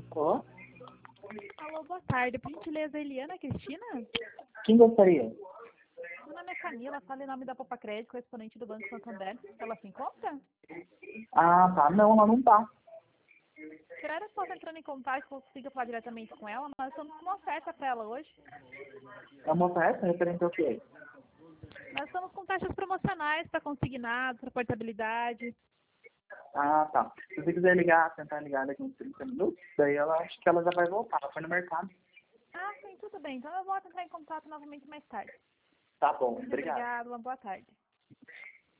Ó, Alô, boa tarde. Por gentileza, Eliana Cristina? quem gostaria? Meu nome é Camila, falo em nome da Popa Crédito, correspondente do Banco Santander. Ela se encontra? Ah, tá. Não, ela não tá. Será que eu posso entrar em contato e consiga falar diretamente com ela? Nós estamos com uma oferta para ela hoje. É uma oferta referente ao quê? Nós estamos com taxas promocionais para consignado, para portabilidade. Ah, tá. Se você quiser ligar, tentar ligar daqui uns 30 minutos, daí ela acho que ela já vai voltar. Ela foi no mercado. Ah, sim, tudo bem. Então eu volto a entrar em contato novamente mais tarde. Tá bom, Muito obrigado. obrigada, uma boa tarde.